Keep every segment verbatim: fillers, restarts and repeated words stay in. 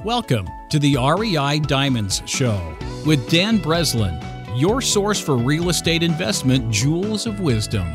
Welcome to the R E I Diamonds Show with Dan Breslin, your source for real estate investment jewels of wisdom.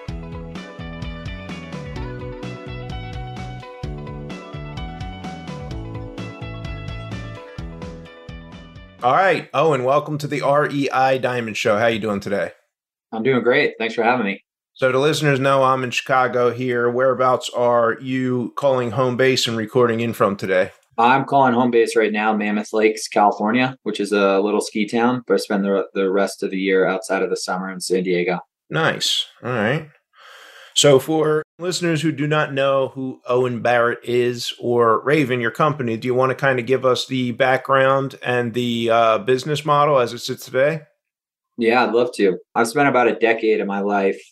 All right, Owen, welcome to the R E I Diamond Show. How you doing today? I'm doing great. Thanks for having me. So the listeners know I'm in Chicago here. Whereabouts are you calling home base and recording in from today? I'm calling home base right now, Mammoth Lakes, California, which is a little ski town, but I spend the, the rest of the year outside of the summer in San Diego. Nice. All right. So for listeners who do not know who Owen Barrett is or Raven, your company, do you want to kind of give us the background and the uh, business model as it sits today? Yeah, I'd love to. I've spent about a decade of my life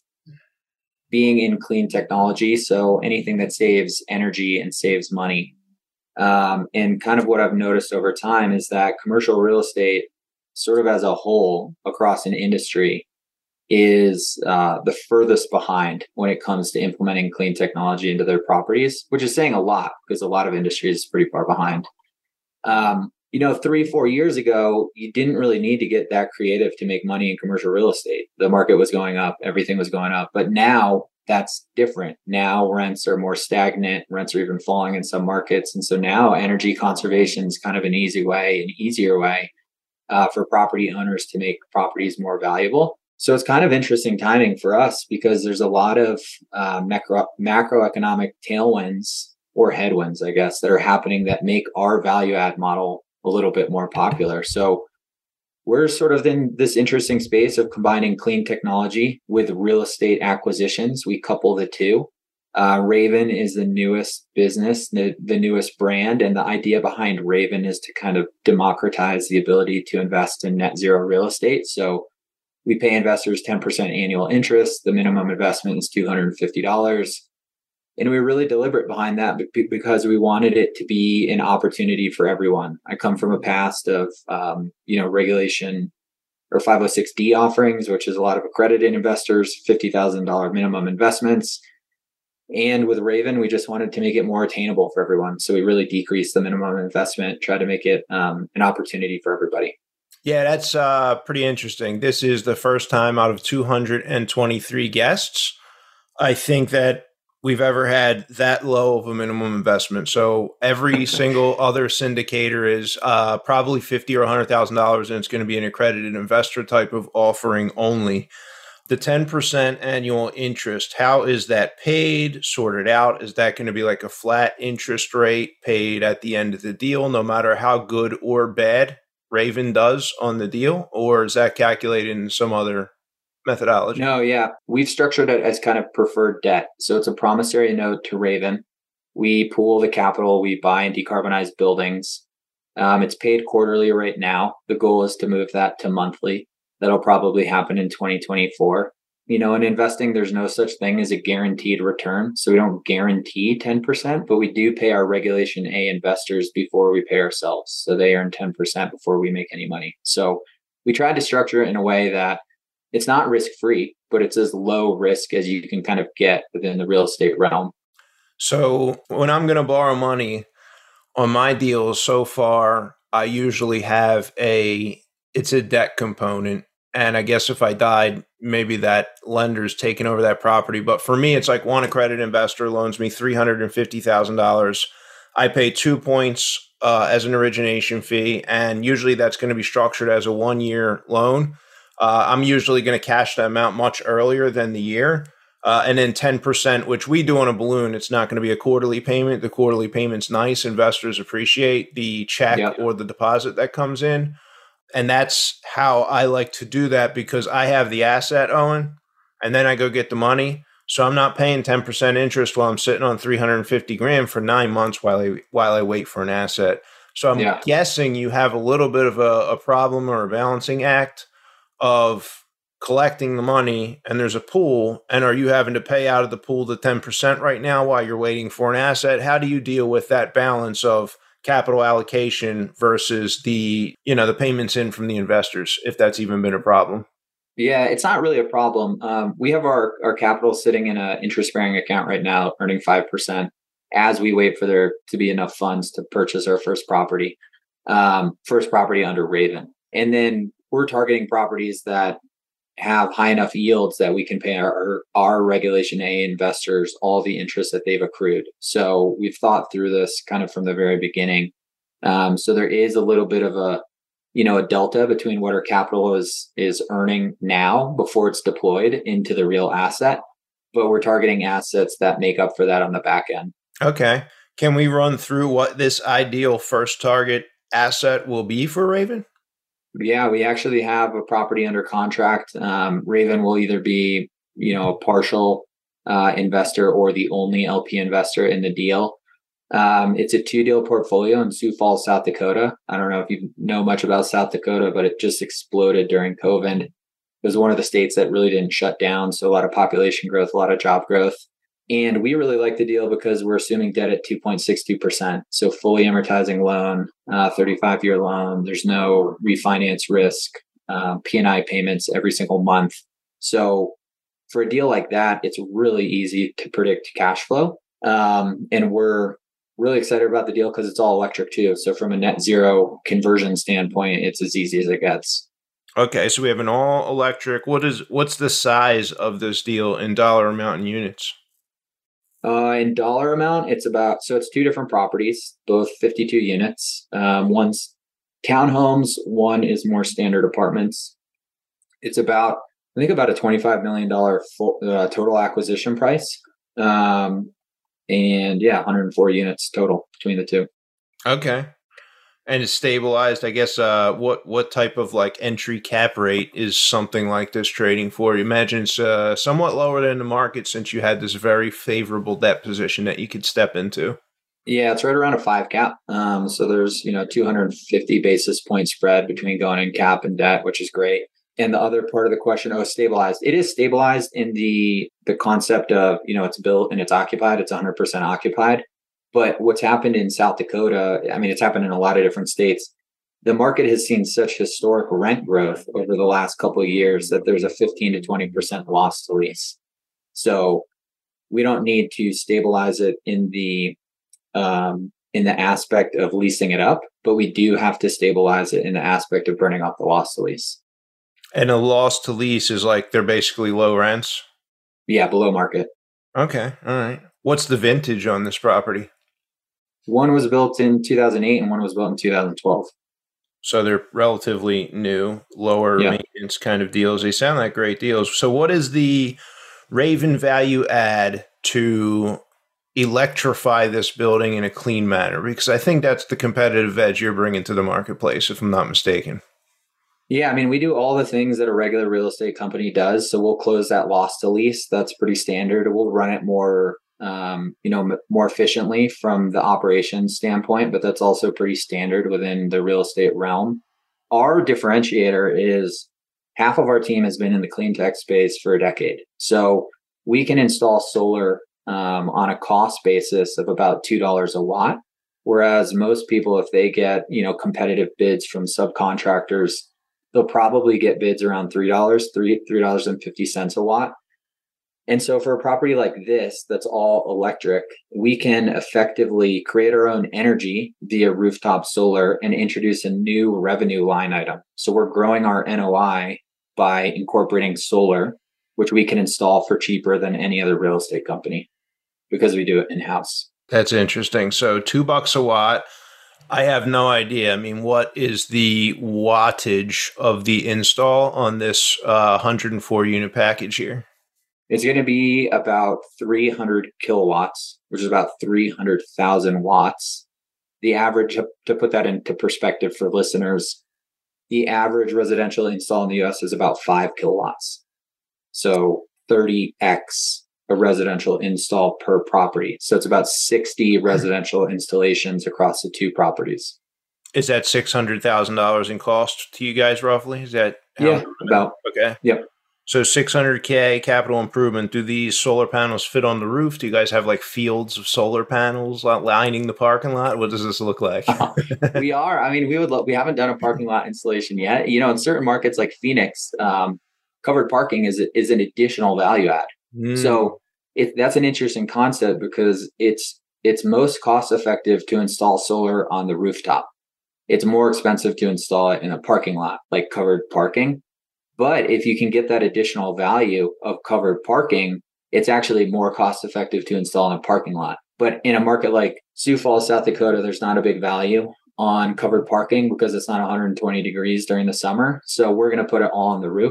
being in clean technology. So anything that saves energy and saves money. Um, and kind of what I've noticed over time is that commercial real estate, sort of as a whole across an industry, is uh, the furthest behind when it comes to implementing clean technology into their properties, which is saying a lot because a lot of industries is pretty far behind. Um, you know, three, four years ago, you didn't really need to get that creative to make money in commercial real estate. The market was going up, everything was going up. But now that's different. Now rents are more stagnant. Rents are even falling in some markets. And so now energy conservation is kind of an easy way, an easier way uh, for property owners to make properties more valuable. So it's kind of interesting timing for us because there's a lot of uh, macro, macroeconomic tailwinds or headwinds, I guess, that are happening that make our value add model a little bit more popular. So we're sort of in this interesting space of combining clean technology with real estate acquisitions. We couple the two. Uh, Raven is the newest business, the, the newest brand. And the idea behind Raven is to kind of democratize the ability to invest in net zero real estate. So we pay investors ten percent annual interest. The minimum investment is two hundred fifty dollars. And we were really deliberate behind that because we wanted it to be an opportunity for everyone. I come from a past of, um, you know, regulation or five oh six D offerings, which is a lot of accredited investors, fifty thousand dollars minimum investments. And with Raven, we just wanted to make it more attainable for everyone. So we really decreased the minimum investment, try to make it um, an opportunity for everybody. Yeah, that's uh, pretty interesting. This is the first time out of two hundred twenty-three guests, I think, that we've ever had that low of a minimum investment. So every single other syndicator is uh, probably fifty thousand dollars or one hundred thousand dollars, and it's going to be an accredited investor type of offering only. The ten percent annual interest, how is that paid, sorted out? Is that going to be like a flat interest rate paid at the end of the deal, no matter how good or bad Raven does on the deal? Or is that calculated in some other methodology? No, yeah. We've structured it as kind of preferred debt. So it's a promissory note to Raven. We pool the capital, we buy and decarbonize buildings. Um, it's paid quarterly right now. The goal is to move that to monthly. That'll probably happen in twenty twenty-four. You know, in investing, there's no such thing as a guaranteed return. So we don't guarantee ten percent, but we do pay our Regulation A investors before we pay ourselves. So they earn ten percent before we make any money. So we tried to structure it in a way that it's not risk-free, but it's as low risk as you can kind of get within the real estate realm. So when I'm going to borrow money on my deals so far, I usually have a, it's a debt component. And I guess if I died, maybe that lender's taking over that property. But for me, it's like one accredited investor loans me three hundred fifty thousand dollars. I pay two points uh, as an origination fee. And usually that's going to be structured as a one-year loan. Uh, I'm usually going to cash that amount much earlier than the year. Uh, and then ten percent, which we do on a balloon, it's not going to be a quarterly payment. The quarterly payment's nice. Investors appreciate the check Yep. or the deposit that comes in. And that's how I like to do that because I have the asset, Owen, and then I go get the money. So I'm not paying ten percent interest while I'm sitting on three hundred fifty grand for nine months while I, while I wait for an asset. So I'm Yeah. guessing you have a little bit of a, a problem or a balancing act of collecting the money, and there's a pool, and are you having to pay out of the pool the ten percent right now while you're waiting for an asset? How do you deal with that balance of capital allocation versus the, you know, the payments in from the investors, if that's even been a problem? Yeah, it's not really a problem. Um, we have our, our capital sitting in an interest-bearing account right now, earning five percent. as we wait for there to be enough funds to purchase our first property, um, first property under Raven. And then we're targeting properties that have high enough yields that we can pay our, our Regulation A investors all the interest that they've accrued. So we've thought through this kind of from the very beginning. Um, so there is a little bit of a, you know, a delta between what our capital is is earning now before it's deployed into the real asset, but we're targeting assets that make up for that on the back end. Okay. Can we run through what this ideal first target asset will be for Raven? Yeah, we actually have a property under contract. Um, Raven will either be, you know, a partial uh, investor or the only L P investor in the deal. Um, it's a two-deal portfolio in Sioux Falls, South Dakota. I don't know if you know much about South Dakota, but it just exploded during COVID. It was one of the states that really didn't shut down. So a lot of population growth, a lot of job growth. And we really like the deal because we're assuming debt at two point six two percent. So fully amortizing loan, uh, thirty-five year loan. There's no refinance risk, uh, P and I payments every single month. So for a deal like that, it's really easy to predict cash flow. Um, and we're really excited about the deal because it's all electric too. So from a net zero conversion standpoint, it's as easy as it gets. Okay, so we have an all electric. What is what's the size of this deal in dollar amount in units? Uh, in dollar amount, it's about, so it's two different properties, both fifty-two units. Um, one's townhomes, one is more standard apartments. It's about, I think about a twenty-five million dollars full, uh, total acquisition price. Um, and yeah, one hundred four units total between the two. Okay. And it's stabilized. I guess, uh, what, what type of like entry cap rate is something like this trading for? You imagine it's uh, somewhat lower than the market since you had this very favorable debt position that you could step into. Yeah, it's right around a five cap. Um, so there's, you know, two hundred fifty basis point spread between going in cap and debt, which is great. And the other part of the question, oh, stabilized. It is stabilized in the the concept of, you know, it's built and it's occupied. It's one hundred percent occupied. But what's happened in South Dakota, I mean, it's happened in a lot of different states. The market has seen such historic rent growth over the last couple of years that there's a fifteen to twenty percent loss to lease. So we don't need to stabilize it in the um, in the aspect of leasing it up, but we do have to stabilize it in the aspect of burning off the loss to lease. And a loss to lease is like they're basically low rents? Yeah, below market. Okay, all right. What's the vintage on this property? One was built in two thousand eight and one was built in two thousand twelve. So they're relatively new, lower yeah. maintenance kind of deals. They sound like great deals. So what is the Raven value add to electrify this building in a clean manner? Because I think that's the competitive edge you're bringing to the marketplace, if I'm not mistaken. Yeah, I mean, we do all the things that a regular real estate company does. So we'll close that loss to lease. That's pretty standard. We'll run it more Um, you know, m- more efficiently from the operations standpoint, but that's also pretty standard within the real estate realm. Our differentiator is half of our team has been in the clean tech space for a decade. So we can install solar um, on a cost basis of about two dollars a watt. Whereas most people, if they get, you know, competitive bids from subcontractors, they'll probably get bids around three dollars, three, three dollars and fifty cents a watt. And so for a property like this, that's all electric, we can effectively create our own energy via rooftop solar and introduce a new revenue line item. So we're growing our N O I by incorporating solar, which we can install for cheaper than any other real estate company because we do it in-house. That's interesting. So two bucks a watt. I have no idea. I mean, what is the wattage of the install on this uh, one hundred four unit package here? It's going to be about three hundred kilowatts, which is about three hundred thousand watts. The average, to put that into perspective for listeners, the average residential install in the U S is about five kilowatts. So thirty x a residential install per property. So it's about sixty residential installations across the two properties. Is that six hundred thousand dollars in cost to you guys roughly? Is that? Yeah, about. Okay. Yep. So six hundred K capital improvement. Do these solar panels fit on the roof? Do you guys have like fields of solar panels lining the parking lot? What does this look like? We are. I mean, we would. Lo- we haven't done a parking lot installation yet. You know, in certain markets like Phoenix, um, covered parking is is an additional value add. Mm. So it, that's an interesting concept because it's it's most cost effective to install solar on the rooftop. It's more expensive to install it in a parking lot, like covered parking. But if you can get that additional value of covered parking, it's actually more cost effective to install in a parking lot. But in a market like Sioux Falls, South Dakota, there's not a big value on covered parking because it's not one hundred twenty degrees during the summer. So we're going to put it all on the roof.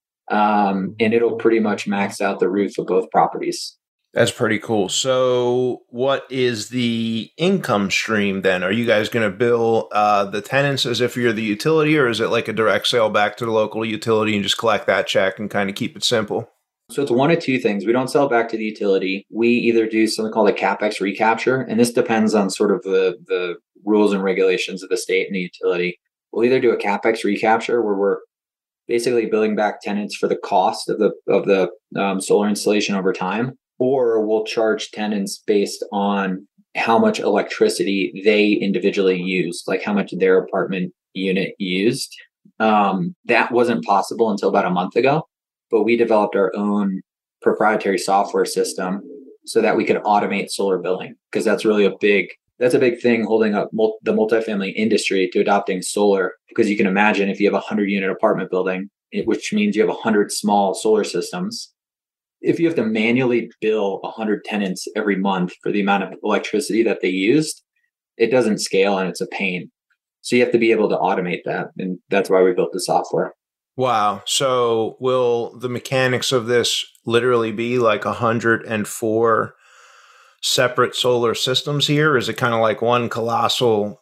Um, and it'll pretty much max out the roof of both properties. That's pretty cool. So what is the income stream then? Are you guys going to bill uh, the tenants as if you're the utility, or is it like a direct sale back to the local utility and just collect that check and kind of keep it simple? So it's one of two things. We don't sell it back to the utility. We either do something called a CapEx recapture, and this depends on sort of the, the rules and regulations of the state and the utility. We'll either do a CapEx recapture where we're basically billing back tenants for the cost of the of the um, solar installation over time, or we'll charge tenants based on how much electricity they individually used, like how much their apartment unit used. Um, that wasn't possible until about a month ago. But we developed our own proprietary software system so that we could automate solar billing, because that's really a big that's a big thing holding up mul- the multifamily industry to adopting solar. Because you can imagine if you have a hundred unit apartment building, it, which means you have a hundred small solar systems. If you have to manually bill a hundred tenants every month for the amount of electricity that they used, it doesn't scale and it's a pain. So you have to be able to automate that, and that's why we built the software. Wow. So will the mechanics of this literally be like one hundred four separate solar systems here? Or is it kind of like one colossal?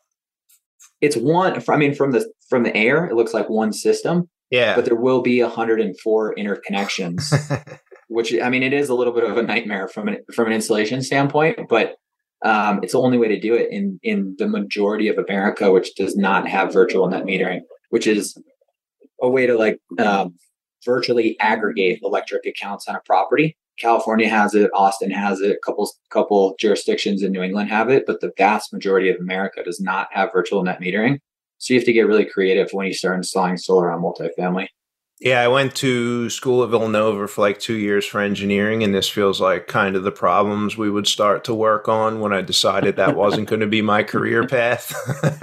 It's one, I mean, from the from the air, it looks like one system. Yeah. But there will be one hundred four interconnections, which, I mean, it is a little bit of a nightmare from an from an installation standpoint, but um, it's the only way to do it in, in the majority of America, which does not have virtual net metering, which is a way to like um, virtually aggregate electric accounts on a property. California has it, Austin has it, a couple couple jurisdictions in New England have it, but the vast majority of America does not have virtual net metering. So you have to get really creative when you start installing solar on multifamily. Yeah, I went to school at Villanova for like two years for engineering, and this feels like kind of the problems we would start to work on when I decided that wasn't going to be my career path.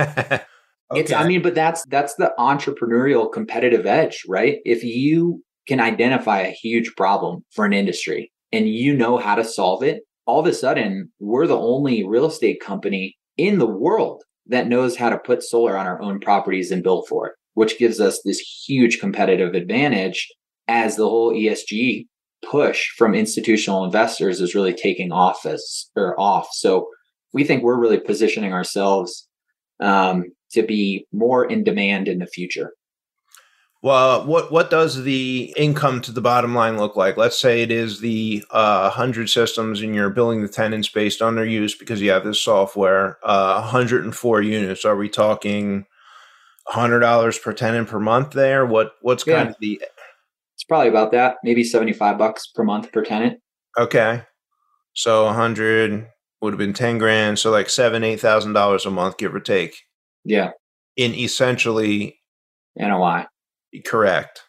Okay. It's, I mean, but that's, that's the entrepreneurial competitive edge, right? If you can identify a huge problem for an industry and you know how to solve it, all of a sudden we're the only real estate company in the world that knows how to put solar on our own properties and bill for it, which gives us this huge competitive advantage as the whole E S G push from institutional investors is really taking off as or off. So we think we're really positioning ourselves um, to be more in demand in the future. Well, what what does the income to the bottom line look like? Let's say it is the uh, one hundred systems and you're billing the tenants based on their use because you have this software, uh, one hundred four units. Are we talking one hundred dollars per tenant per month there? What What's kind yeah. of the... It's probably about that, maybe seventy-five bucks per month per tenant. Okay. So one hundred would have been ten grand. So like seven, eight thousand dollars a month, give or take. Yeah. In essentially N O I. Correct.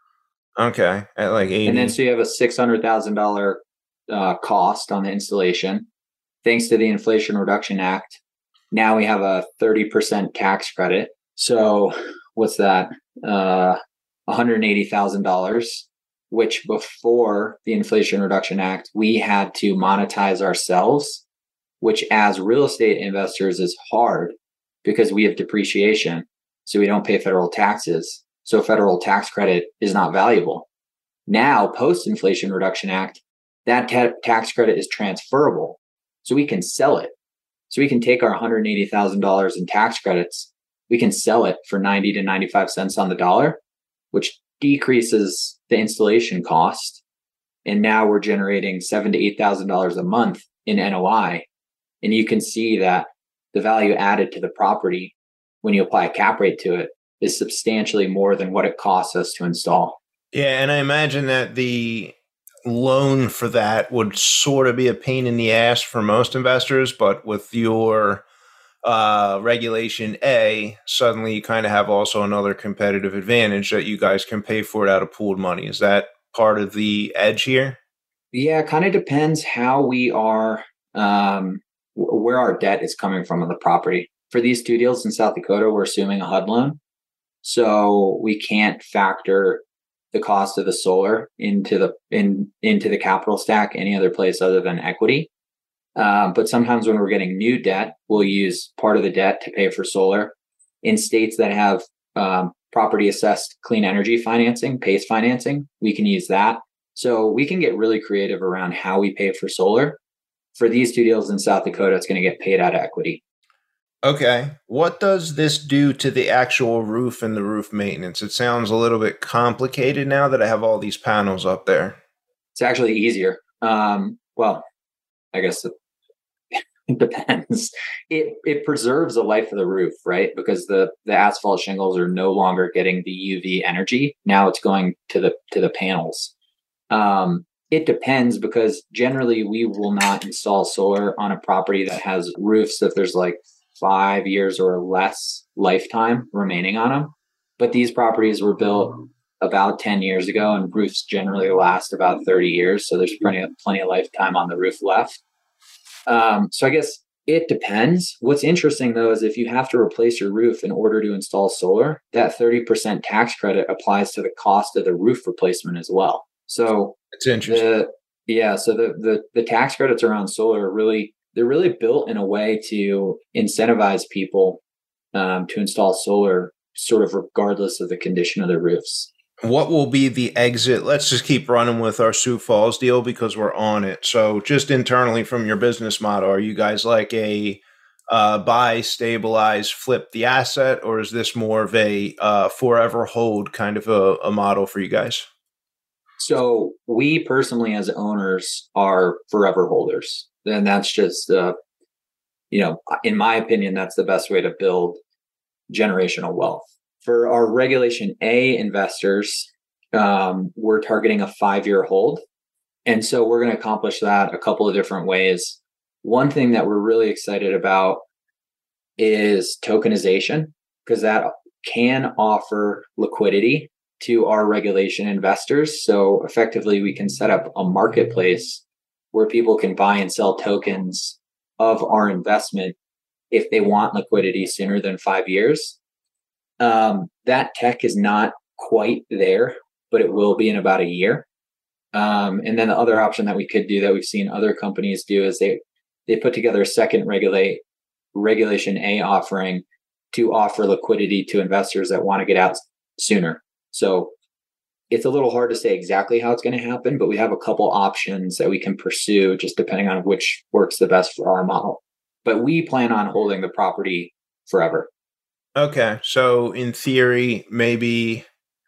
Okay. At like eighty. And then so you have a six hundred thousand dollars uh, cost on the installation. Thanks to the Inflation Reduction Act, now we have a thirty percent tax credit. So what's that? Uh, one hundred eighty thousand dollars, which before the Inflation Reduction Act, we had to monetize ourselves, which as real estate investors is hard because we have depreciation. So we don't pay federal taxes. So federal tax credit is not valuable. Now, post-Inflation Reduction Act, that ta- tax credit is transferable. So we can sell it. So we can take our one hundred eighty thousand dollars in tax credits. We can sell it for ninety to ninety-five cents on the dollar, which decreases the installation cost. And now we're generating seven thousand to eight thousand dollars a month in N O I. And you can see that the value added to the property when you apply a cap rate to it is substantially more than what it costs us to install. Yeah, and I imagine that the loan for that would sort of be a pain in the ass for most investors, but with your uh, Regulation A, suddenly you kind of have also another competitive advantage that you guys can pay for it out of pooled money. Is that part of the edge here? Yeah, it kind of depends how we are. Um, where our debt is coming from on the property. For these two deals in South Dakota, we're assuming a H U D loan. So we can't factor the cost of the solar into the in into the capital stack any other place other than equity. Um, but sometimes when we're getting new debt, we'll use part of the debt to pay for solar. In states that have um, property assessed clean energy financing, PACE financing, we can use that. So we can get really creative around how we pay for solar. For these two deals in South Dakota, it's going to get paid out of equity. Okay. What does this do to the actual roof and the roof maintenance? It sounds a little bit complicated now that I have all these panels up there. It's actually easier. Um, well, I guess it, it depends. It it preserves the life of the roof, right? Because the, the asphalt shingles are no longer getting the U V energy. Now it's going to the to the panels. Um, it depends because generally we will not install solar on a property that has roofs if there's like five years or less lifetime remaining on them. But these properties were built about ten years ago, and roofs generally last about thirty years. So there's plenty of, plenty of lifetime on the roof left. Um, so I guess it depends. What's interesting though, is if you have to replace your roof in order to install solar, that thirty percent tax credit applies to the cost of the roof replacement as well. So it's interesting. The, yeah. So the, the, the tax credits around solar are really, they're really built in a way to incentivize people um, to install solar sort of regardless of the condition of their roofs. What will be the exit? Let's just keep running with our Sioux Falls deal because we're on it. So just internally from your business model, are you guys like a uh, buy, stabilize, flip the asset, or is this more of a uh, forever hold kind of a, a model for you guys? So we personally as owners are forever holders. Then that's just, uh, you know, in my opinion, that's the best way to build generational wealth. For our Regulation A investors, um, we're targeting a five-year hold. And so we're going to accomplish that a couple of different ways. One thing that we're really excited about is tokenization, because that can offer liquidity to our regulation investors. So effectively, we can set up a marketplace where people can buy and sell tokens of our investment if they want liquidity sooner than five years. Um, that tech is not quite there, but it will be in about a year. Um, and then the other option that we could do that we've seen other companies do is they they put together a second regulate Regulation A offering to offer liquidity to investors that want to get out sooner. So it's a little hard to say exactly how it's going to happen, but we have a couple options that we can pursue just depending on which works the best for our model. But we plan on holding the property forever. Okay. So in theory, maybe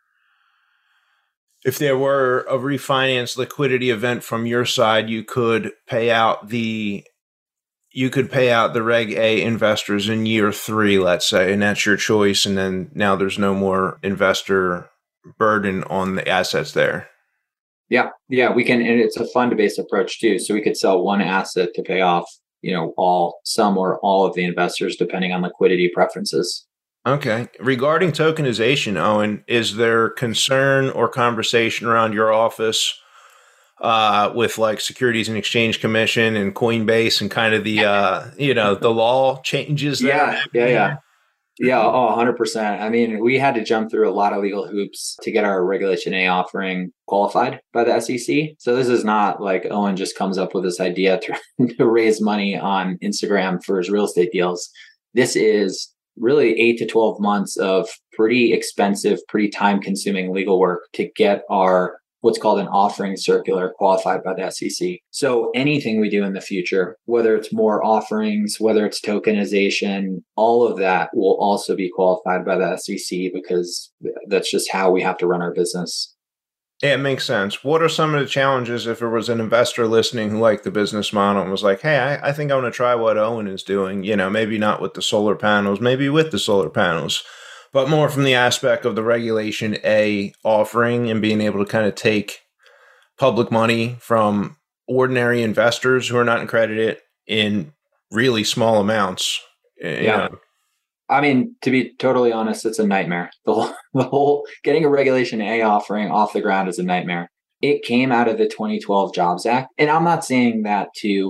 if there were a refinance liquidity event from your side, you could pay out the you could pay out the Reg A investors in year three, let's say, and that's your choice. And then now there's no more investor burden on the assets there. Yeah. Yeah. We can, and it's a fund-based approach too. So we could sell one asset to pay off, you know, all, some or all of the investors, depending on liquidity preferences. Okay. Regarding tokenization, Owen, is there concern or conversation around your office uh, with like Securities and Exchange Commission and Coinbase and kind of the, uh, you know, the law changes? That yeah. Yeah. Yeah. Yeah. Oh, one hundred percent. I mean, we had to jump through a lot of legal hoops to get our Regulation A offering qualified by the S E C. So this is not like Owen just comes up with this idea to, to raise money on Instagram for his real estate deals. This is really eight to twelve months of pretty expensive, pretty time consuming legal work to get our what's called an offering circular qualified by the S E C. So anything we do in the future, whether it's more offerings, whether it's tokenization, all of that will also be qualified by the S E C because that's just how we have to run our business. Yeah, it makes sense. What are some of the challenges if there was an investor listening who liked the business model and was like, hey, I, I think I want to try what Owen is doing, you know, maybe not with the solar panels, maybe with the solar panels, but more from the aspect of the Regulation A offering and being able to kind of take public money from ordinary investors who are not accredited in really small amounts. Yeah. Know. I mean, to be totally honest, it's a nightmare. The whole, the whole getting a Regulation A offering off the ground is a nightmare. It came out of the twenty twelve Jobs Act. And I'm not saying that to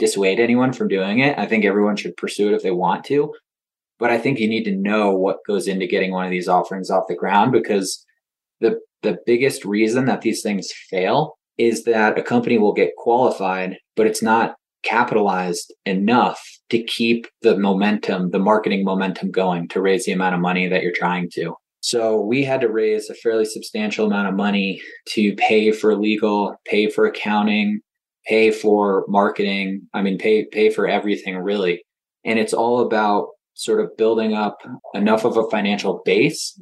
dissuade anyone from doing it. I think everyone should pursue it if they want to. But I think you need to know what goes into getting one of these offerings off the ground, because the the biggest reason that these things fail is that a company will get qualified, but it's not capitalized enough to keep the momentum, the marketing momentum going to raise the amount of money that you're trying to. So we had to raise a fairly substantial amount of money to pay for legal, pay for accounting, pay for marketing. I mean, pay pay for everything really. And it's all about sort of building up enough of a financial base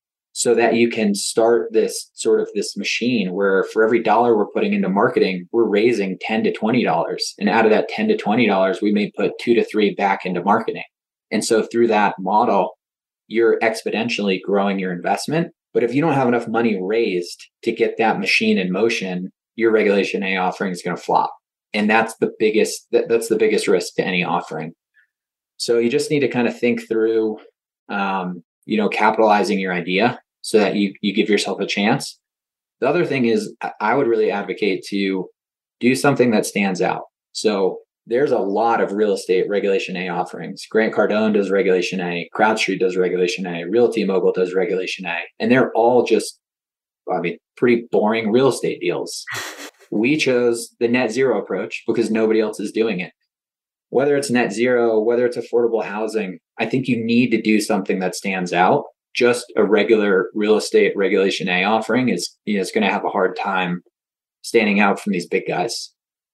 so that you can start this sort of this machine where for every dollar we're putting into marketing, we're raising ten to twenty dollars. And out of that ten to twenty dollars, we may put two to three back into marketing. And so through that model, you're exponentially growing your investment. But if you don't have enough money raised to get that machine in motion, your Regulation A offering is going to flop. And that's the biggest, that, that's the biggest risk to any offering. So you just need to kind of think through, um, you know, capitalizing your idea so that you, you give yourself a chance. The other thing is I would really advocate to do something that stands out. So there's a lot of real estate Regulation A offerings. Grant Cardone does Regulation A, CrowdStreet does Regulation A, Realty Mogul does Regulation A, and they're all just, I mean, pretty boring real estate deals. We chose the net zero approach because nobody else is doing it. Whether it's net zero, whether it's affordable housing, I think you need to do something that stands out. Just a regular real estate Regulation A offering is, you know, is going to have a hard time standing out from these big guys.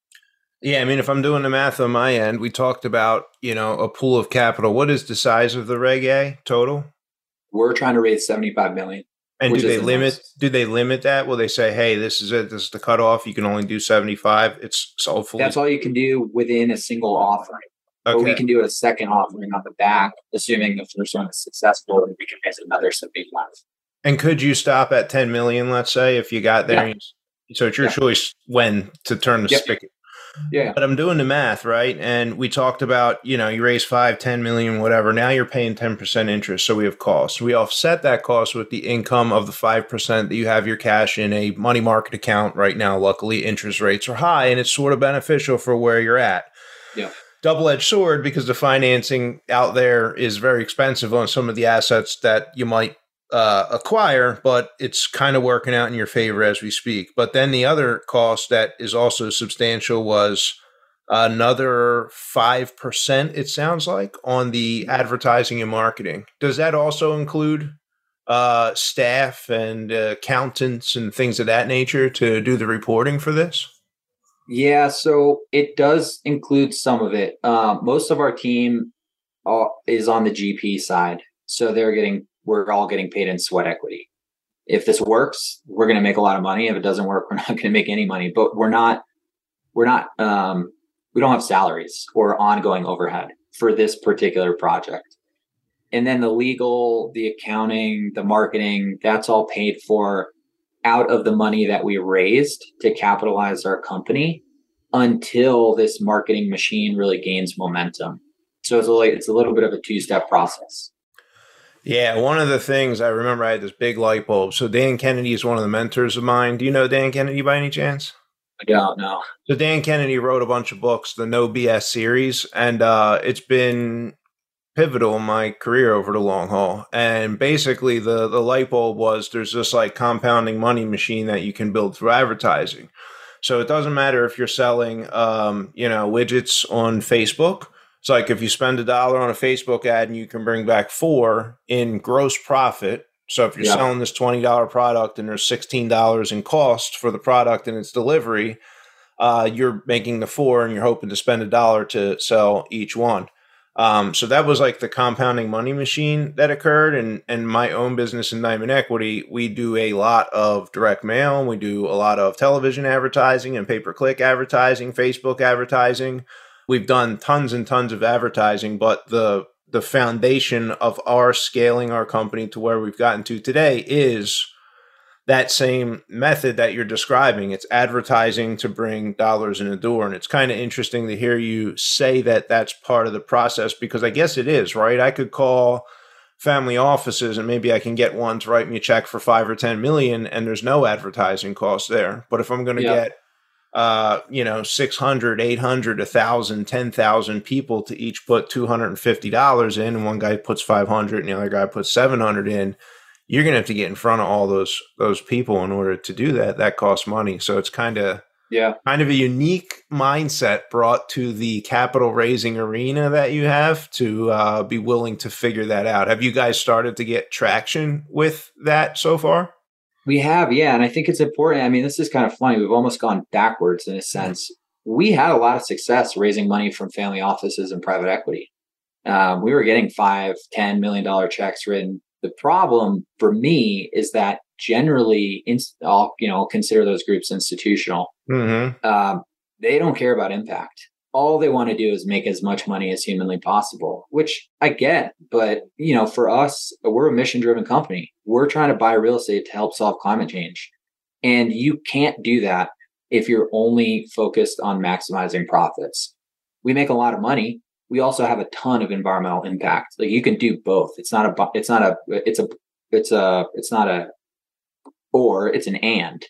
Yeah, I mean, if I'm doing the math on my end, we talked about, you know, a pool of capital. What is the size of the Reg A total? We're trying to raise seventy-five million. And do they the limit? Most. Do they limit that? Will they say, "Hey, this is it. This is the cutoff. You can only do seventy-five." It's so fully. That's all you can do within a single offering. Okay. But we can do a second offering on the back, assuming the first one is successful, and we can raise another seventy-five. And could you stop at ten million? Let's say if you got there. Yeah. You, so it's your yeah. choice when to turn the yep. spigot. Yeah. But I'm doing the math, right? And we talked about, you know, you raise five, ten million, whatever. Now you're paying ten percent interest. So we have costs. We offset that cost with the income of the five percent that you have your cash in a money market account right now. Luckily, interest rates are high and it's sort of beneficial for where you're at. Yeah. Double-edged sword because the financing out there is very expensive on some of the assets that you might Uh, acquire, but it's kind of working out in your favor as we speak. But then the other cost that is also substantial was another five percent, it sounds like, on the advertising and marketing. Does that also include uh, staff and uh, accountants and things of that nature to do the reporting for this? Yeah, so it does include some of it. Uh, most of our team uh, is on the G P side. So they're getting we're all getting paid in sweat equity. If this works, we're going to make a lot of money. If it doesn't work, we're not going to make any money, but we're not, we're not, um, we don't have salaries or ongoing overhead for this particular project. And then the legal, the accounting, the marketing, that's all paid for out of the money that we raised to capitalize our company until this marketing machine really gains momentum. So it's a, it's a little bit of a two-step process. Yeah, one of the things I remember, I had this big light bulb. So Dan Kennedy is one of the mentors of mine. Do you know Dan Kennedy by any chance? I don't know. So Dan Kennedy wrote a bunch of books, the No B S series, and uh, it's been pivotal in my career over the long haul. And basically the, the light bulb was there's this like compounding money machine that you can build through advertising. So it doesn't matter if you're selling, um, you know, widgets on Facebook. It's like if you spend a dollar on a Facebook ad and you can bring back four in gross profit. So if you're yeah. selling this twenty dollars product and there's sixteen dollars in cost for the product and its delivery, uh, you're making the four and you're hoping to spend a dollar to sell each one. Um, so that was like the compounding money machine that occurred. And, and my own business in Diamond Equity, we do a lot of direct mail. We do a lot of television advertising and pay-per-click advertising, Facebook advertising. We've done tons and tons of advertising, but the the foundation of our scaling our company to where we've gotten to today is that same method that you're describing. It's advertising to bring dollars in the door. And it's kind of interesting to hear you say that that's part of the process, because I guess it is, right? I could call family offices and maybe I can get one to write me a check for five or ten million and there's no advertising cost there. But if I'm going to yeah. get uh, you know, six hundred, eight hundred, one thousand, ten thousand people to each put two hundred fifty dollars in, and one guy puts five hundred and the other guy puts seven hundred in, you're going to have to get in front of all those those people in order to do that. That costs money. So it's kind of yeah, kind of a unique mindset brought to the capital raising arena that you have to uh, be willing to figure that out. Have you guys started to get traction with that so far? We have, yeah. And I think it's important. I mean, this is kind of funny. We've almost gone backwards in a sense. We had a lot of success raising money from family offices and private equity. Um, we were getting five, ten million dollar checks written. The problem for me is that generally, in, I'll, you know, I'll consider those groups institutional. Mm-hmm. Um, they don't care about impact. All they want to do is make as much money as humanly possible, which I get. But, you know, for us, we're a mission driven company. We're trying to buy real estate to help solve climate change. And you can't do that if you're only focused on maximizing profits. We make a lot of money. We also have a ton of environmental impact. Like, you can do both. It's not a, it's not a, it's a, it's a, it's not a, or it's an and.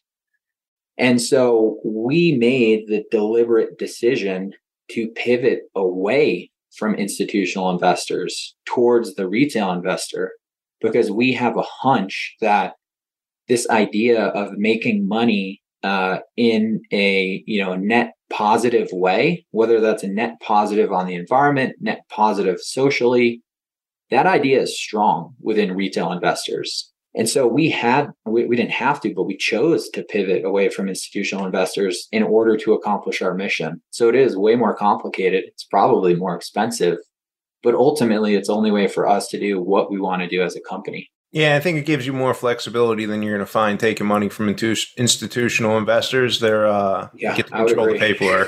And so we made the deliberate decision to pivot away from institutional investors towards the retail investor, because we have a hunch that this idea of making money uh, in a, you know, net positive way, whether that's a net positive on the environment, net positive socially, that idea is strong within retail investors. And so we had, we, we didn't have to, but we chose to pivot away from institutional investors in order to accomplish our mission. So it is way more complicated. It's probably more expensive, but ultimately it's the only way for us to do what we want to do as a company. Yeah, I think it gives you more flexibility than you're going to find taking money from intu- institutional investors. They're uh, yeah, get to control the paperwork.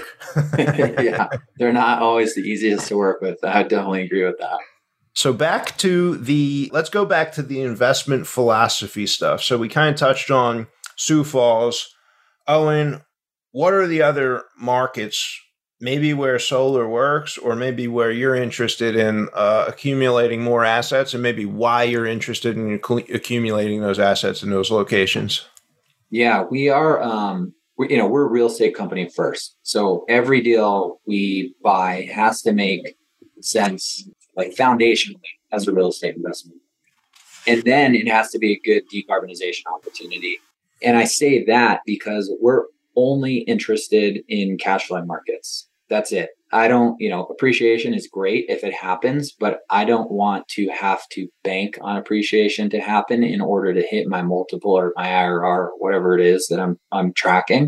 Yeah, they're not always the easiest to work with. I definitely agree with that. So back to the, let's go back to the investment philosophy stuff. So we kind of touched on Sioux Falls. Owen, what are the other markets, maybe where solar works, or maybe where you're interested in uh, accumulating more assets, and maybe why you're interested in acc- accumulating those assets in those locations? Yeah, we are, um, we, you know, we're a real estate company first. So every deal we buy has to make sense, like foundationally, as a real estate investment. And then it has to be a good decarbonization opportunity. And I say that because we're only interested in cash flow markets. That's it. I don't, you know, appreciation is great if it happens, but I don't want to have to bank on appreciation to happen in order to hit my multiple or my I R R, or whatever it is that I'm I'm tracking.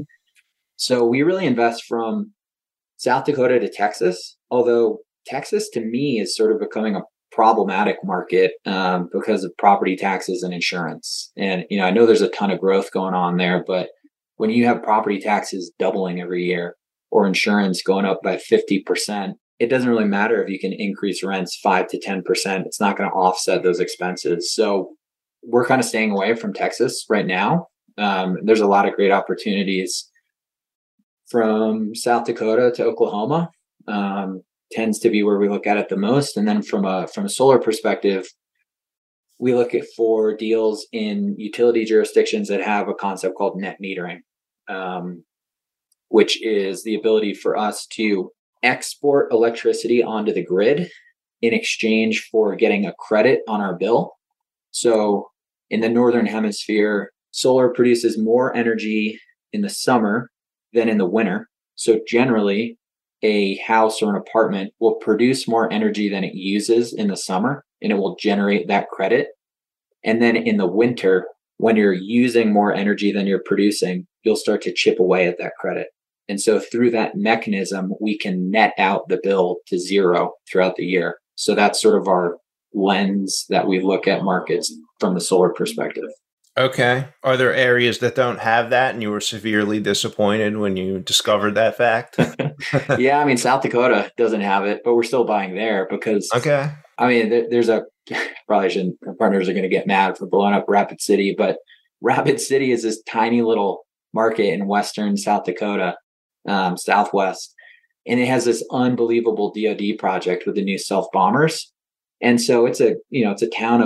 So we really invest from South Dakota to Texas, although Texas to me is sort of becoming a problematic market um, because of property taxes and insurance. And, you know, I know there's a ton of growth going on there, but when you have property taxes doubling every year or insurance going up by fifty percent, it doesn't really matter if you can increase rents five to ten percent. It's not going to offset those expenses. So we're kind of staying away from Texas right now. Um, there's a lot of great opportunities from South Dakota to Oklahoma. Um, tends to be where we look at it the most. And then from a from a solar perspective, we look at for deals in utility jurisdictions that have a concept called net metering, um, which is the ability for us to export electricity onto the grid in exchange for getting a credit on our bill. So in the Northern Hemisphere, solar produces more energy in the summer than in the winter. So generally, a house or an apartment will produce more energy than it uses in the summer, and it will generate that credit. And then in the winter, when you're using more energy than you're producing, you'll start to chip away at that credit. And so through that mechanism, we can net out the bill to zero throughout the year. So that's sort of our lens that we look at markets from the solar perspective. Okay. Are there areas that don't have that and you were severely disappointed when you discovered that fact? Yeah, I mean, South Dakota doesn't have it, but we're still buying there because, okay. I mean, there, there's a, probably shouldn't, our partners are going to get mad for blowing up Rapid City, but Rapid City is this tiny little market in Western South Dakota, um, Southwest. And it has this unbelievable D O D project with the new self bombers. And so it's a, you know, it's a town of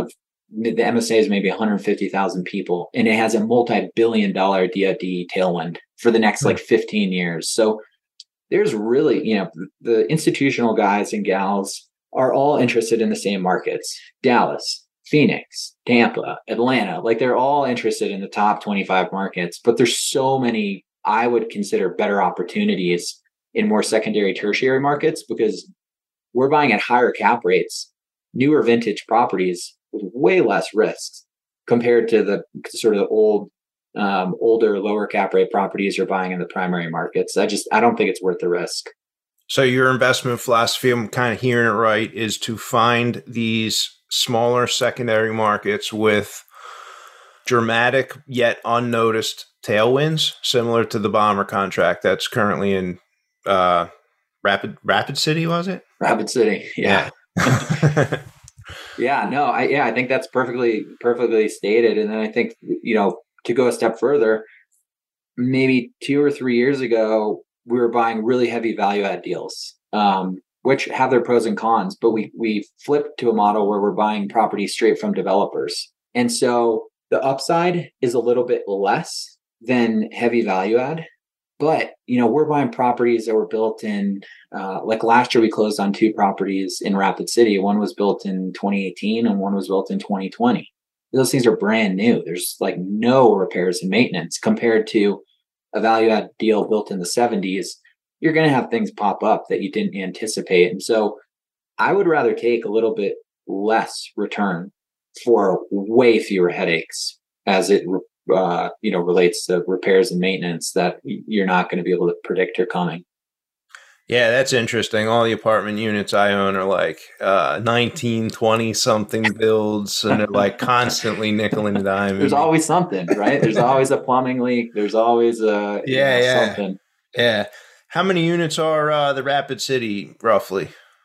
the M S A is maybe one hundred fifty thousand people, and it has a multi-billion dollar D F D tailwind for the next like fifteen years. So there's really, you know, the institutional guys and gals are all interested in the same markets: Dallas, Phoenix, Tampa, Atlanta. Like they're all interested in the top twenty-five markets, but there's so many I would consider better opportunities in more secondary, tertiary markets, because we're buying at higher cap rates, newer vintage properties with way less risks compared to the sort of old, um, older, lower cap rate properties you're buying in the primary markets. I just, I don't think it's worth the risk. So your investment philosophy, I'm kind of hearing it right, is to find these smaller secondary markets with dramatic yet unnoticed tailwinds, similar to the bomber contract that's currently in uh, Rapid Rapid City, was it? Rapid City, yeah. Yeah, yeah no, I yeah, I think that's perfectly perfectly stated. And then I think, you know, to go a step further, maybe two or three years ago, we were buying really heavy value add deals, um, which have their pros and cons, but we we flipped to a model where we're buying properties straight from developers. And so the upside is a little bit less than heavy value add. But, you know, we're buying properties that were built in, uh, like last year we closed on two properties in Rapid City. One was built in twenty eighteen and one was built in twenty twenty. Those things are brand new. There's like no repairs and maintenance compared to a value add deal built in the seventies. You're going to have things pop up that you didn't anticipate. And so I would rather take a little bit less return for way fewer headaches as it Uh, you know, relates to repairs and maintenance that you're not going to be able to predict are coming. Yeah, that's interesting. All the apartment units I own are like uh, nineteen, twenty something builds, and they're like constantly nickel and dime. There's always something, right? There's always a plumbing leak. There's always a yeah, you know, yeah, something. Yeah. How many units are uh, the Rapid City roughly?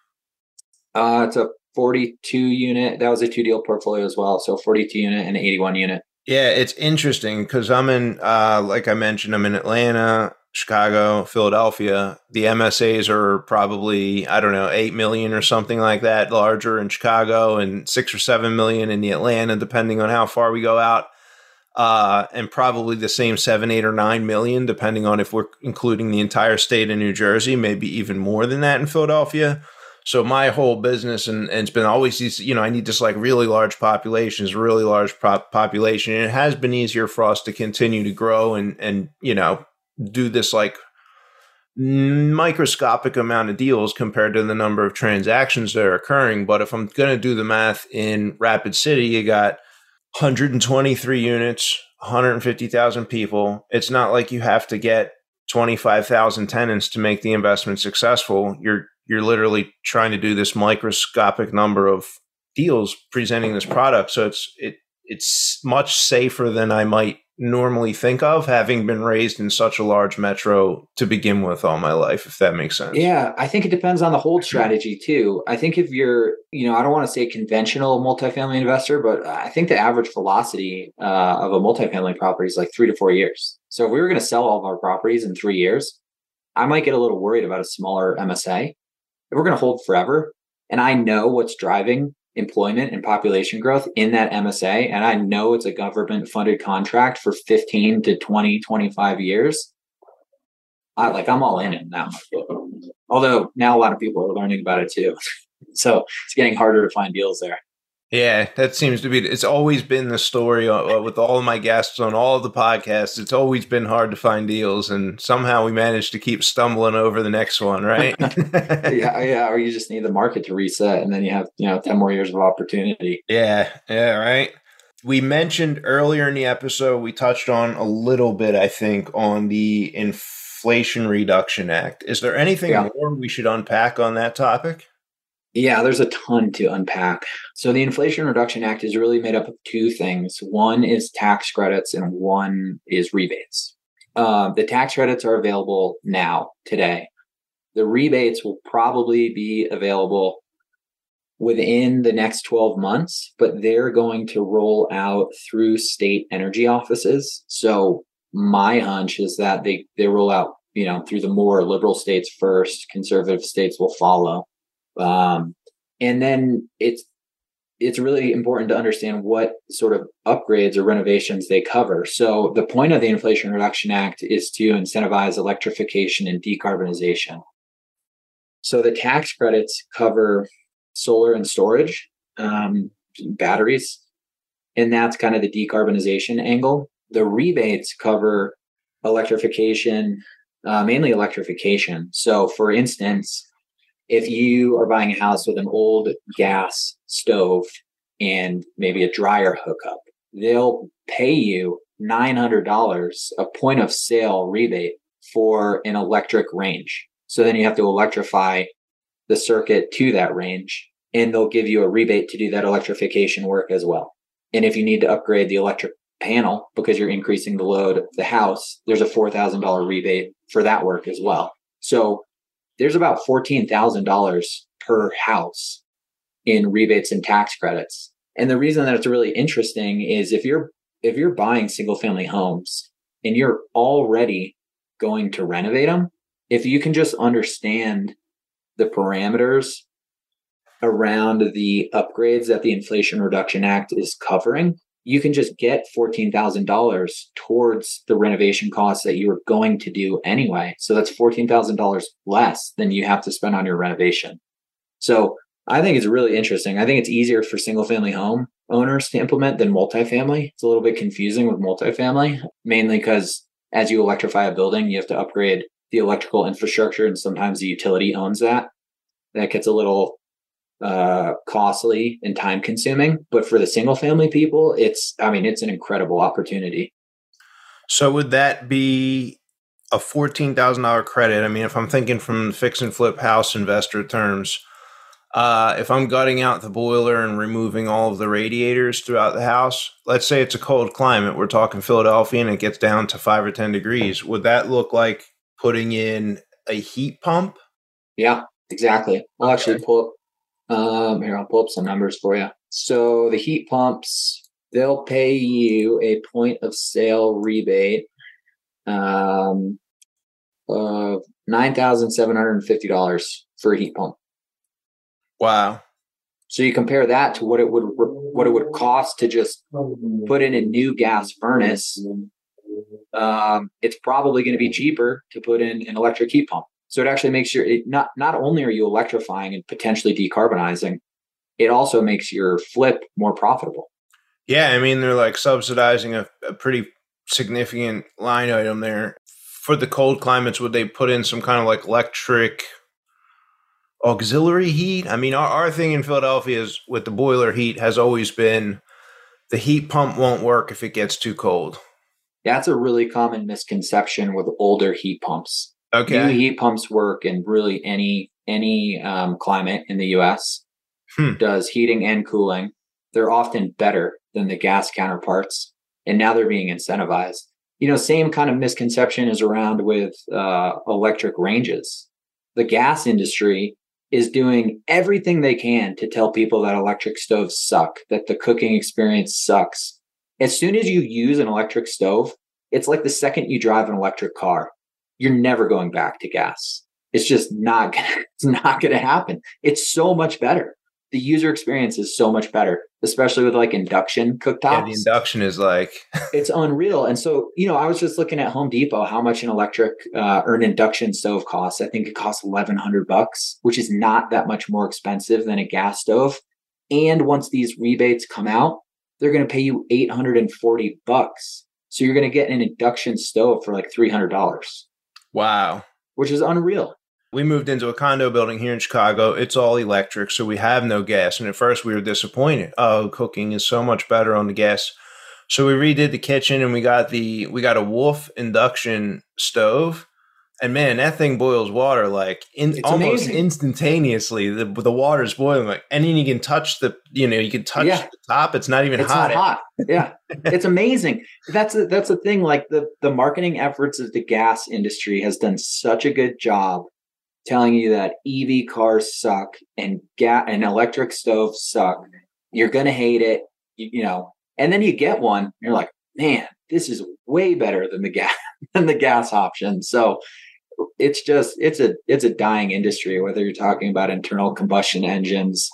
Uh, it's a forty-two unit. That was a two deal portfolio as well. So forty-two unit and eighty-one unit. Yeah, it's interesting because I'm in, uh, like I mentioned, I'm in Atlanta, Chicago, Philadelphia. The M S As are probably, I don't know, eight million or something like that, larger in Chicago, and six or seven million in the Atlanta, depending on how far we go out. Uh, and probably the same seven, eight, or nine million, depending on if we're including the entire state of New Jersey, maybe even more than that in Philadelphia. So my whole business, and, and it's been always these, you know, I need this like really large populations, really large pop- population. And it has been easier for us to continue to grow and, and, you know, do this like microscopic amount of deals compared to the number of transactions that are occurring. But if I'm going to do the math in Rapid City, you got one hundred twenty-three units, one hundred fifty thousand people. It's not like you have to get twenty-five thousand tenants to make the investment successful. You're You're literally trying to do this microscopic number of deals presenting this product. So it's it it's much safer than I might normally think of, having been raised in such a large metro to begin with all my life, if that makes sense. Yeah, I think it depends on the hold strategy too. I think if you're, you know, I don't want to say conventional multifamily investor, but I think the average velocity uh, of a multifamily property is like three to four years. So if we were going to sell all of our properties in three years, I might get a little worried about a smaller M S A. If we're going to hold forever, and I know what's driving employment and population growth in that M S A, and I know it's a government funded contract for fifteen to twenty, twenty-five years, I like, I'm all in in that market. Although now a lot of people are learning about it too. So it's getting harder to find deals there. Yeah, that seems to be, it's always been the story uh, with all of my guests on all of the podcasts. It's always been hard to find deals, and somehow we managed to keep stumbling over the next one, right? yeah, yeah. Or you just need the market to reset, and then you have, you know, ten more years of opportunity. Yeah, yeah, right. We mentioned earlier in the episode, we touched on a little bit, I think, on the Inflation Reduction Act. Is there anything yeah. more we should unpack on that topic? Yeah, there's a ton to unpack. So the Inflation Reduction Act is really made up of two things. One is tax credits and one is rebates. Uh, the tax credits are available now, today. The rebates will probably be available within the next twelve months, but they're going to roll out through state energy offices. So my hunch is that they, they roll out, you know, through the more liberal states first, conservative states will follow. Um, and then it's it's really important to understand what sort of upgrades or renovations they cover. So the point of the Inflation Reduction Act is to incentivize electrification and decarbonization. So the tax credits cover solar and storage, um, batteries, and that's kind of the decarbonization angle. The rebates cover electrification, uh, mainly electrification. So for instance, if you are buying a house with an old gas stove and maybe a dryer hookup, they'll pay you nine hundred dollars, a point of sale rebate for an electric range. So then you have to electrify the circuit to that range, and they'll give you a rebate to do that electrification work as well. And if you need to upgrade the electric panel because you're increasing the load of the house, there's a four thousand dollars rebate for that work as well. So there's about fourteen thousand dollars per house in rebates and tax credits. And the reason that it's really interesting is if you're if you're buying single family homes and you're already going to renovate them, if you can just understand the parameters around the upgrades that the Inflation Reduction Act is covering, you can just get fourteen thousand dollars towards the renovation costs that you were going to do anyway. So that's fourteen thousand dollars less than you have to spend on your renovation. So I think it's really interesting. I think it's easier for single family home owners to implement than multifamily. It's a little bit confusing with multifamily, mainly because as you electrify a building, you have to upgrade the electrical infrastructure, and sometimes the utility owns that. That gets a little uh, costly and time consuming. But for the single family people, it's, I mean, it's an incredible opportunity. So would that be a fourteen thousand dollars credit? I mean, if I'm thinking from fix and flip house investor terms, uh, if I'm gutting out the boiler and removing all of the radiators throughout the house, let's say it's a cold climate, we're talking Philadelphia, and it gets down to five or ten degrees. Would that look like putting in a heat pump? Yeah, exactly. I'll okay. actually pull up, um, here, I'll pull up some numbers for you. So the heat pumps, they'll pay you a point of sale rebate um, of nine thousand seven hundred fifty dollars for a heat pump. Wow. So you compare that to what it would what it would cost to just put in a new gas furnace. Um, it's probably going to be cheaper to put in an electric heat pump. So it actually makes your it not not only are you electrifying and potentially decarbonizing, it also makes your flip more profitable. Yeah, I mean, they're like subsidizing a, a pretty significant line item there. For the cold climates, would they put in some kind of like electric auxiliary heat? I mean, our, our thing in Philadelphia is with the boiler heat has always been the heat pump won't work if it gets too cold. That's a really common misconception with older heat pumps. Okay. New heat pumps work in really any any um, climate in the U S. Hmm. Does heating and cooling. They're often better than the gas counterparts, and now they're being incentivized. You know, same kind of misconception is around with uh, electric ranges. The gas industry is doing everything they can to tell people that electric stoves suck, that the cooking experience sucks. As soon as you use an electric stove, it's like the second you drive an electric car, you're never going back to gas. It's just not gonna, it's not going to happen. It's so much better. The user experience is so much better, especially with like induction cooktops. Yeah, the induction is like it's unreal. And so, you know, I was just looking at Home Depot, how much an electric uh, or an induction stove costs. I think it costs eleven hundred bucks, which is not that much more expensive than a gas stove. And once these rebates come out, they're going to pay you eight hundred forty bucks. So you're going to get an induction stove for like three hundred dollars. Wow. Which is unreal. We moved into a condo building here in Chicago. It's all electric, so we have no gas. And at first we were disappointed. Oh, cooking is so much better on the gas. So we redid the kitchen and we got the we got a Wolf induction stove. And man, that thing boils water like in, almost amazing. Instantaneously. The the water's boiling, like, and then you can touch the you know you can touch yeah. the top. It's not even it's hot. Not hot. Yeah, it's amazing. That's a, that's the thing. Like the the marketing efforts of the gas industry has done such a good job telling you that E V cars suck and gas and electric stoves suck. You're gonna hate it, you, you know. And then you get one, and you're like, man, this is way better than the gas than the gas option. So it's just it's a it's a dying industry. Whether you're talking about internal combustion engines,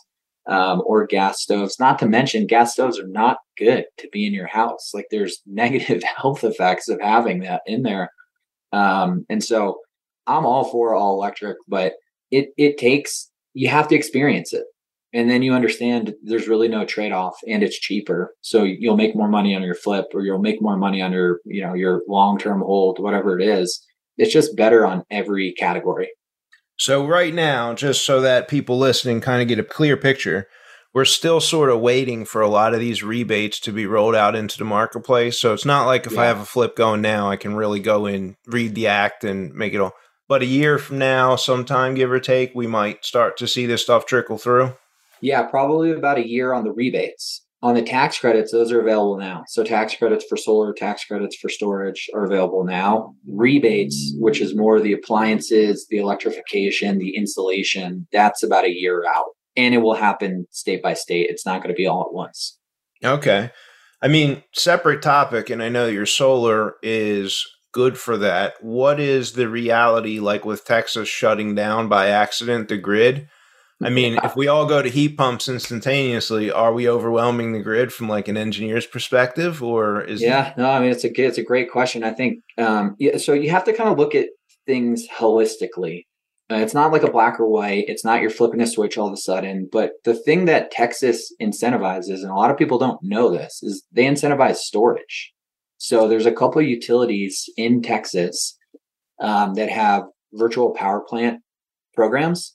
um, or gas stoves. Not to mention, gas stoves are not good to be in your house. Like there's negative health effects of having that in there. Um, and so I'm all for all electric, but it it takes, you have to experience it. And then you understand there's really no trade-off and it's cheaper. So you'll make more money on your flip, or you'll make more money on your, you know, your long-term hold, whatever it is. It's just better on every category. So right now, just so that people listening kind of get a clear picture, we're still sort of waiting for a lot of these rebates to be rolled out into the marketplace. So it's not like if Yeah. I have a flip going now, I can really go in, read the act and make it all. But a year from now, sometime give or take, we might start to see this stuff trickle through. Yeah, probably about a year on the rebates. On the tax credits, those are available now. So tax credits for solar, tax credits for storage are available now. Rebates, which is more the appliances, the electrification, the installation, that's about a year out. And it will happen state by state. It's not going to be all at once. Okay. I mean, separate topic, and I know your solar is good for that. What is the reality like with Texas shutting down by accident the grid? I mean, if we all go to heat pumps instantaneously, are we overwhelming the grid from like an engineer's perspective, or is yeah, no, I mean, it's a it's a great question. I think, um, yeah, so you have to kind of look at things holistically. Uh, it's not like a black or white. It's not you're flipping a switch all of a sudden. But the thing that Texas incentivizes, and a lot of people don't know this, is they incentivize storage. So there's a couple of utilities in Texas um, that have virtual power plant programs.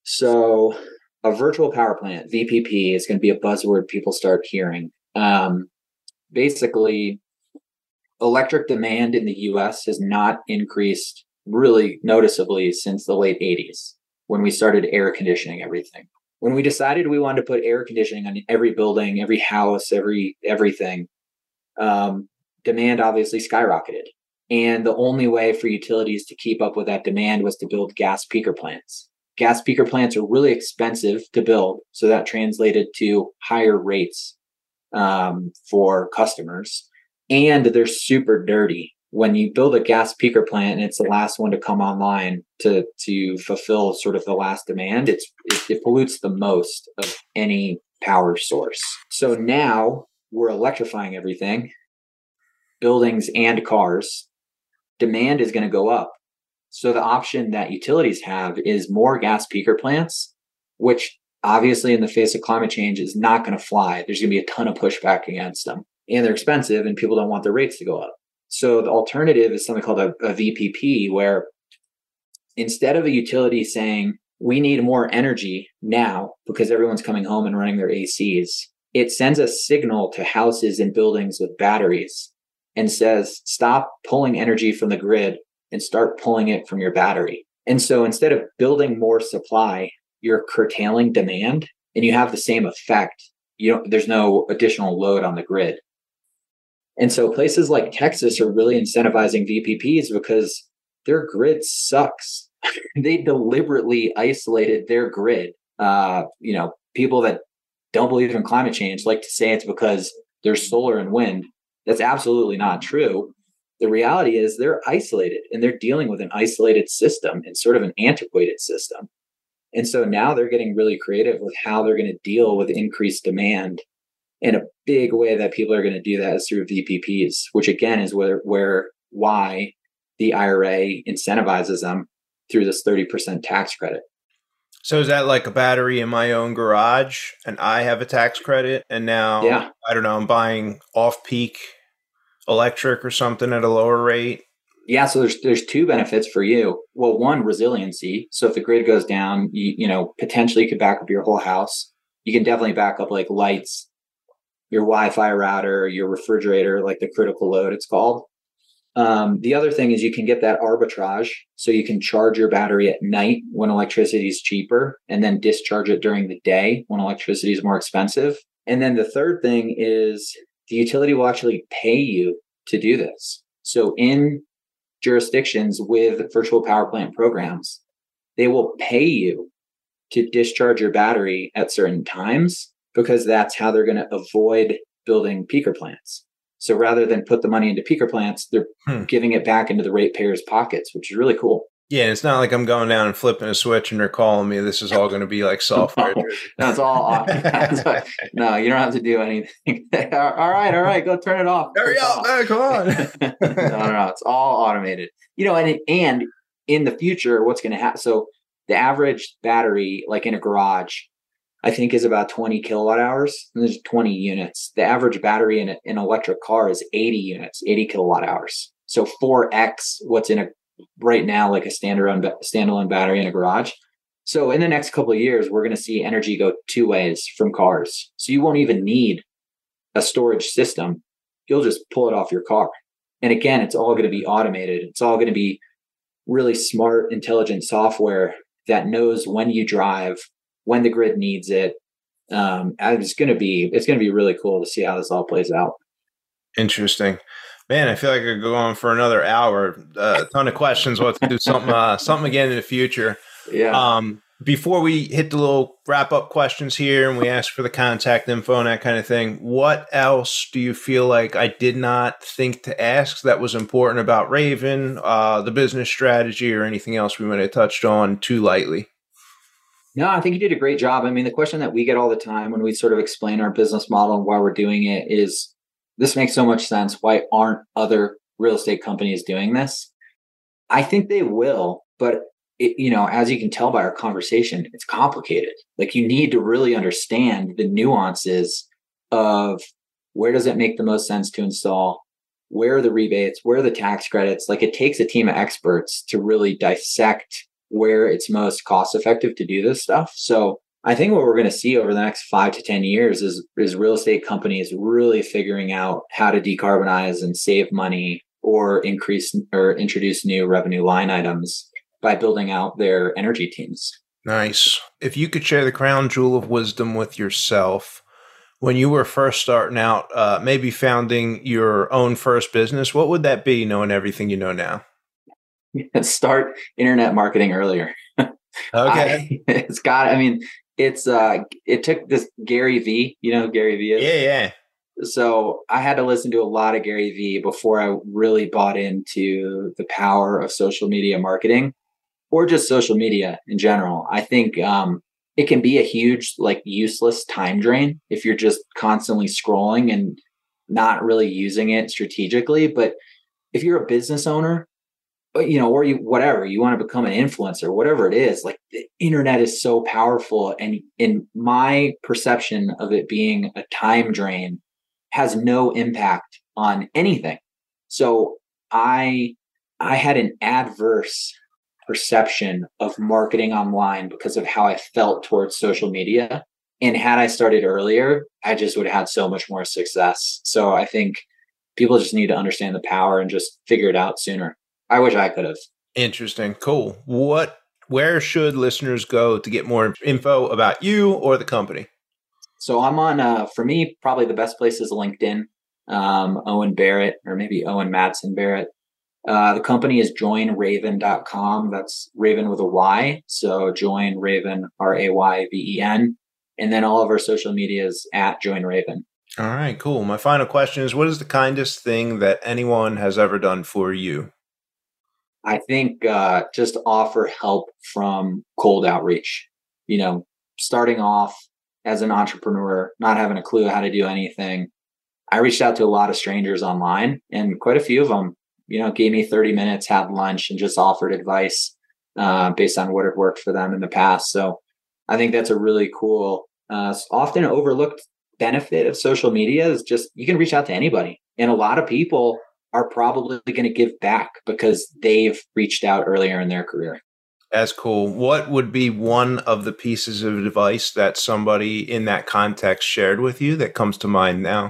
So a virtual power plant, V P P, is going to be a buzzword people start hearing. Um, basically, electric demand in the U S has not increased really noticeably since the late eighties, when we started air conditioning everything. When we decided we wanted to put air conditioning on every building, every house, every everything, um, demand obviously skyrocketed. And the only way for utilities to keep up with that demand was to build gas peaker plants. Gas peaker plants are really expensive to build, so that translated to higher rates um, for customers. And they're super dirty. When you build a gas peaker plant and it's the last one to come online to to fulfill sort of the last demand, it's it, it pollutes the most of any power source. So now we're electrifying everything, buildings and cars. Demand is going to go up. So the option that utilities have is more gas peaker plants, which obviously in the face of climate change is not going to fly. There's going to be a ton of pushback against them, and they're expensive and people don't want their rates to go up. So the alternative is something called a, a V P P, where instead of a utility saying, we need more energy now because everyone's coming home and running their A Cs, it sends a signal to houses and buildings with batteries and says, stop pulling energy from the grid and start pulling it from your battery. And so instead of building more supply, you're curtailing demand and you have the same effect. You don't, there's no additional load on the grid. And so places like Texas are really incentivizing V P Ps because their grid sucks. They deliberately isolated their grid. Uh, you know, people that don't believe in climate change like to say it's because there's solar and wind. That's absolutely not true. The reality is they're isolated and they're dealing with an isolated system and sort of an antiquated system. And so now they're getting really creative with how they're going to deal with increased demand. And a big way that people are going to do that is through V P Ps, which again is where, where why the I R A incentivizes them through this thirty percent tax credit. So is that like a battery in my own garage and I have a tax credit and now, yeah. I don't know, I'm buying off-peak electric or something at a lower rate? Yeah, so there's there's two benefits for you. Well, one, resiliency. So if the grid goes down, you you know, potentially you could back up your whole house. You can definitely back up like lights, your Wi-Fi router, your refrigerator, like the critical load it's called. Um, the other thing is you can get that arbitrage. So you can charge your battery at night when electricity is cheaper and then discharge it during the day when electricity is more expensive. And then the third thing is the utility will actually pay you to do this. So in jurisdictions with virtual power plant programs, they will pay you to discharge your battery at certain times because that's how they're going to avoid building peaker plants. So rather than put the money into peaker plants, they're hmm. giving it back into the ratepayers' pockets, which is really cool. Yeah, it's not like I'm going down and flipping a switch and they're calling me. This is all going to be like software. No, no, it's all off. No, you don't have to do anything. all right, all right, go turn it off. Hurry up, man, come on. no, no, no, it's all automated. You know, and and in the future, what's going to happen? So the average battery, like in a garage, I think is about twenty kilowatt hours. And there's twenty units. The average battery in a, an electric car is eighty units, eighty kilowatt hours. So four X what's in a right now, like a standalone standalone battery in a garage. So in the next couple of years, we're going to see energy go two ways from cars. So you won't even need a storage system. You'll just pull it off your car. And again, it's all going to be automated. It's all going to be really smart, intelligent software that knows when you drive, when the grid needs it. Um, and it's going to be, it's going to be really cool to see how this all plays out. Interesting. Man, I feel like I could go on for another hour. Uh, a ton of questions. We'll have to do something, uh, something again in the future. Yeah. Um, before we hit the little wrap up questions here and we ask for the contact info and that kind of thing, what else do you feel like I did not think to ask that was important about Raven, uh, the business strategy, or anything else we might have touched on too lightly? No, I think you did a great job. I mean, the question that we get all the time when we sort of explain our business model and why we're doing it is, this makes so much sense. Why aren't other real estate companies doing this? I think they will, but it, you know, as you can tell by our conversation, it's complicated. Like, you need to really understand the nuances of where does it make the most sense to install, where are the rebates, where are the tax credits. Like, it takes a team of experts to really dissect where it's most cost effective to do this stuff. So I think what we're going to see over the next five to ten years is, is real estate companies really figuring out how to decarbonize and save money or increase or introduce new revenue line items by building out their energy teams. Nice. If you could share the crown jewel of wisdom with yourself when you were first starting out, uh, maybe founding your own first business, what would that be, knowing everything you know now? Start internet marketing earlier. Okay. I, it's got, I mean, it's, uh, it took this Gary V, you know who Gary V is? Yeah, yeah. So I had to listen to a lot of Gary V before I really bought into the power of social media marketing, or just social media in general. I think, um, it can be a huge, like, useless time drain if you're just constantly scrolling and not really using it strategically. But if you're a business owner, you know, or you, whatever, you want to become an influencer, whatever it is, like, the internet is so powerful. And in my perception of it being a time drain, has no impact on anything. So I, I had an adverse perception of marketing online because of how I felt towards social media. And had I started earlier, I just would have had so much more success. So I think people just need to understand the power and just figure it out sooner. I wish I could have. Interesting. Cool. What, where should listeners go to get more info about you or the company? So I'm on, uh, for me, probably the best place is LinkedIn, um, Owen Barrett, or maybe Owen Madsen Barrett. Uh, the company is join raven dot com. That's Raven with a Y. So Join Raven, R A Y V E N. And then all of our social media is at Join Raven. All right, cool. My final question is, what is the kindest thing that anyone has ever done for you? I think uh, just offer help from cold outreach. You know, starting off as an entrepreneur, not having a clue how to do anything, I reached out to a lot of strangers online, and quite a few of them, you know, gave me thirty minutes, had lunch, and just offered advice uh, based on what had worked for them in the past. So I think that's a really cool, uh, often overlooked benefit of social media is just you can reach out to anybody. And a lot of people are probably going to give back because they've reached out earlier in their career. That's cool. What would be one of the pieces of advice that somebody in that context shared with you that comes to mind now?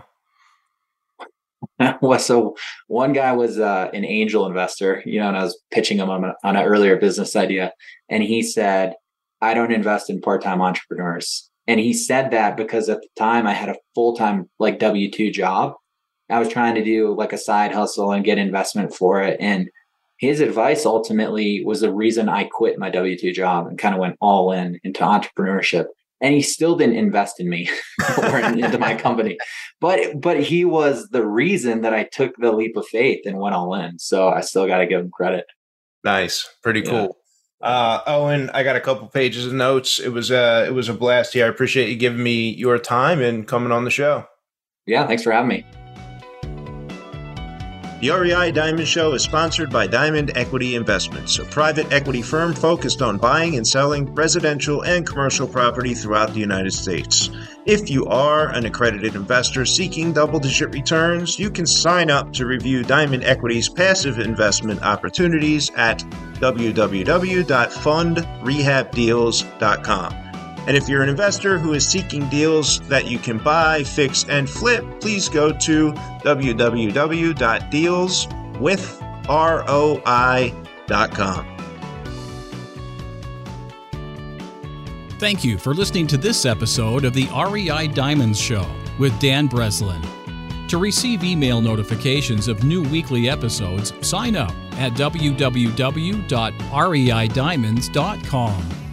Well, so one guy was uh, an angel investor, you know, and I was pitching him on, a, on an earlier business idea. And he said, I don't invest in part-time entrepreneurs. And he said that because at the time I had a full-time like W two job. I was trying to do like a side hustle and get investment for it. And his advice ultimately was the reason I quit my W two job and kind of went all in into entrepreneurship. And he still didn't invest in me or into my company. But but he was the reason that I took the leap of faith and went all in. So I still got to give him credit. Nice. Pretty Yeah. cool. Uh, Owen, I got a couple pages of notes. It was a, it was a blast here. I appreciate you giving me your time and coming on the show. Yeah, thanks for having me. The R E I Diamond Show is sponsored by Diamond Equity Investments, a private equity firm focused on buying and selling residential and commercial property throughout the United States. If you are an accredited investor seeking double-digit returns, you can sign up to review Diamond Equity's passive investment opportunities at w w w dot fund rehab deals dot com. And if you're an investor who is seeking deals that you can buy, fix, and flip, please go to w w w dot deals with roi dot com. Thank you for listening to this episode of the R E I Diamonds Show with Dan Breslin. To receive email notifications of new weekly episodes, sign up at w w w dot rei diamonds dot com.